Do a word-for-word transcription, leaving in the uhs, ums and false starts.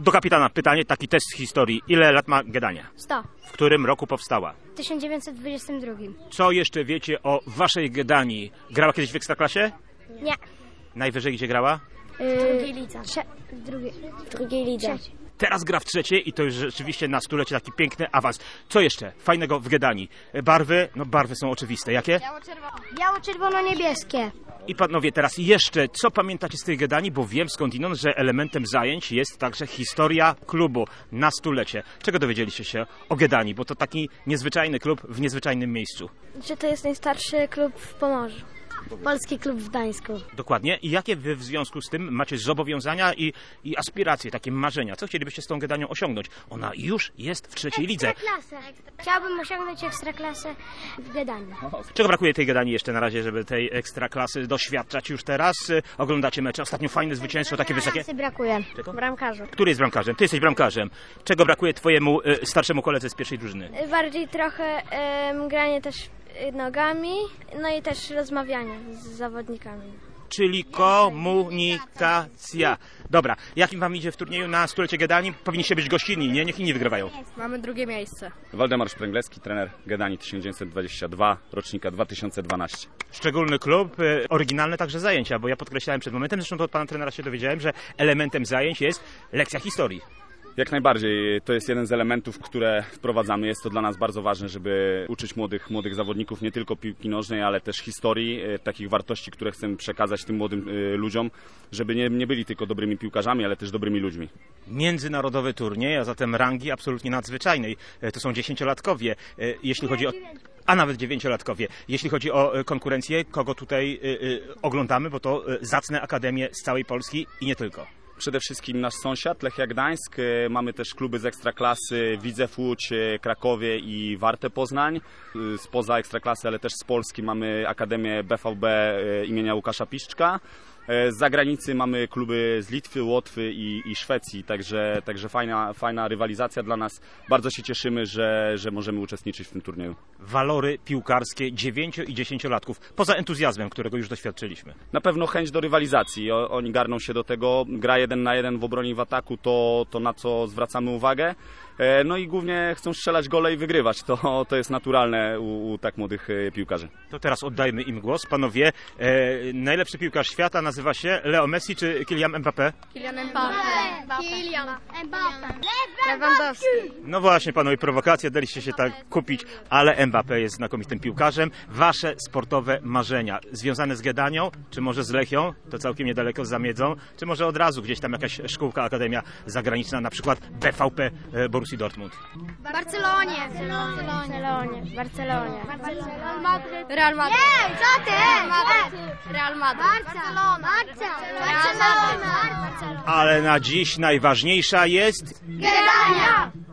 Do kapitana pytanie, taki test z historii. Ile lat ma Gdania? sto. W którym roku powstała? W tysiąc dziewięćset dwudziestym drugim. Co jeszcze wiecie o waszej Gdanii? Grała kiedyś w Ekstraklasie? Nie. Najwyżej gdzie grała? W drugiej lidze. Trze- w drugiej, w drugiej lidze. Teraz gra w trzeciej i to już rzeczywiście na stulecie taki piękny awans. Co jeszcze fajnego w Gdanii? Barwy? No barwy są oczywiste. Jakie? Biało-czerwono-niebieskie. I panowie, teraz jeszcze, co pamiętacie z tej Gdanii? Bo wiem skądinąd, że elementem zajęć jest także historia klubu na stulecie. Czego dowiedzieliście się o Gdanii? Bo to taki niezwyczajny klub w niezwyczajnym miejscu. Że to jest najstarszy klub w Pomorzu. Polski klub w Gdańsku. Dokładnie. I jakie wy w związku z tym macie zobowiązania i, i aspiracje, takie marzenia? Co chcielibyście z tą Gdanią osiągnąć? Ona już jest w trzeciej lidze. Ekstraklasę. Chciałbym osiągnąć ekstraklasę w Gdanii. Czego brakuje tej Gdanii jeszcze na razie, żeby tej ekstraklasy doświadczać już teraz? Oglądacie mecze. Ostatnio fajne zwycięstwo, takie wysokie. Bramkarzy brakuje. Czego? Bramkarzu. Który jest bramkarzem? Ty jesteś bramkarzem. Czego brakuje twojemu y, starszemu koledze z pierwszej drużyny? Bardziej trochę um, granie też nogami, no i też rozmawianie z zawodnikami. Czyli komunikacja. Dobra, jakim wam idzie w turnieju na stulecie Gdanii? Powinniście być gościnni, nie? Niech inni wygrywają. Mamy drugie miejsce. Waldemar Szpręglewski, trener Gdanii tysiąc dziewięćset dwadzieścia dwa, rocznika dwa tysiące dwanaście. Szczególny klub, y, oryginalne także zajęcia, bo ja podkreślałem przed momentem, zresztą to od pana trenera się dowiedziałem, że elementem zajęć jest lekcja historii. Jak najbardziej, to jest jeden z elementów, które wprowadzamy. Jest to dla nas bardzo ważne, żeby uczyć młodych, młodych zawodników nie tylko piłki nożnej, ale też historii, e, takich wartości, które chcemy przekazać tym młodym e, ludziom, żeby nie, nie byli tylko dobrymi piłkarzami, ale też dobrymi ludźmi. Międzynarodowy turniej, a zatem rangi absolutnie nadzwyczajnej. E, to są dziesięciolatkowie, e, jeśli chodzi o... a nawet dziewięciolatkowie. Jeśli chodzi o e, konkurencję, kogo tutaj e, e, oglądamy, bo to e, zacne akademie z całej Polski i nie tylko. Przede wszystkim nasz sąsiad Lechia Gdańsk. Mamy też kluby z Ekstraklasy, Widzew Łódź, Krakowie i Wartę Poznań. Spoza Ekstraklasy, ale też z Polski mamy Akademię B V B imienia Łukasza Piszczka. Z zagranicy mamy kluby z Litwy, Łotwy i, i Szwecji, także, także fajna, fajna rywalizacja dla nas. Bardzo się cieszymy, że, że możemy uczestniczyć w tym turnieju. Walory piłkarskie dziewięcio- i dziesięciolatków, poza entuzjazmem, którego już doświadczyliśmy. Na pewno chęć do rywalizacji, o, oni garną się do tego, gra jeden na jeden w obronie i w ataku, to, to na co zwracamy uwagę. No i głównie chcą strzelać gole i wygrywać, to, to jest naturalne u, u tak młodych piłkarzy. To teraz oddajmy im głos. Panowie, e, najlepszy piłkarz świata nazywa się Leo Messi czy Kylian Mbappé? Kylian Mbappé. Kylian Mbappé. Lewandowski. No właśnie, panowie, prowokacja, daliście się tak kupić, ale Mbappé jest znakomitym piłkarzem. Wasze sportowe marzenia związane z Gdanią, czy może z Lechią, to całkiem niedaleko za Miedzą, czy może od razu gdzieś tam jakaś szkółka, akademia zagraniczna, na przykład B V P Borussii Dortmund? Barcelonie. Barcelonie. Barcelonie. Real Madrid. Nie, co ty? Real Madrid. Barcelona. Barcelona. Ale na dziś najważniejsza jest... Gdania.